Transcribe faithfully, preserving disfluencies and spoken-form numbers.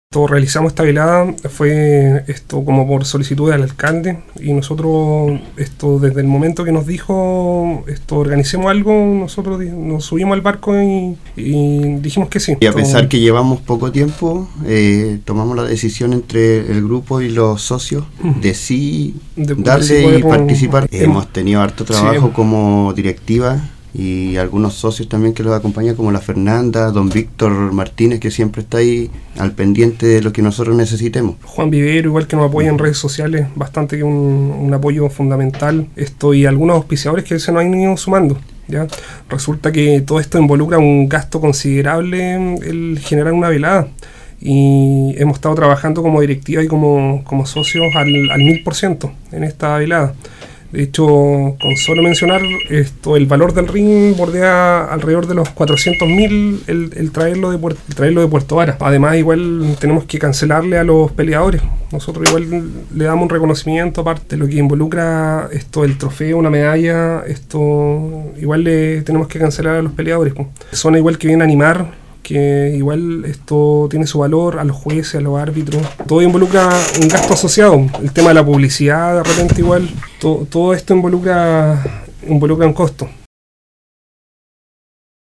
Esto, realizamos esta velada, fue esto como por solicitud del alcalde, y nosotros esto desde el momento que nos dijo esto organicemos algo, nosotros nos subimos al barco y, y dijimos que sí. Y a pesar que llevamos poco tiempo, eh, tomamos la decisión entre el grupo y los socios de sí de darle y participar. Hemos, hemos tenido harto trabajo sí. como directiva, y algunos socios también que los acompañan, como la Fernanda, don Víctor Martínez, que siempre está ahí al pendiente de lo que nosotros necesitemos. Juan Vivero, igual, que nos apoya en redes sociales, bastante, que un, un apoyo fundamental. Esto, y algunos auspiciadores que se nos han ido sumando. ¿Ya? Resulta que todo esto involucra un gasto considerable el generar una velada, y hemos estado trabajando como directiva y como, como socios al, al mil por ciento en esta velada. De hecho, con solo mencionar esto, el valor del ring bordea alrededor de los cuatrocientos mil el, el, traerlo de Puerto, el traerlo de Puerto Vara. Además, igual tenemos que cancelarle a los peleadores. Nosotros igual le damos un reconocimiento, aparte de lo que involucra esto, el trofeo, una medalla, esto igual le tenemos que cancelar a los peleadores. Son igual que vienen a animar, que igual esto tiene su valor, a los jueces, a los árbitros. Todo involucra un gasto asociado. El tema de la publicidad, de repente igual, todo, todo esto involucra, involucra un costo.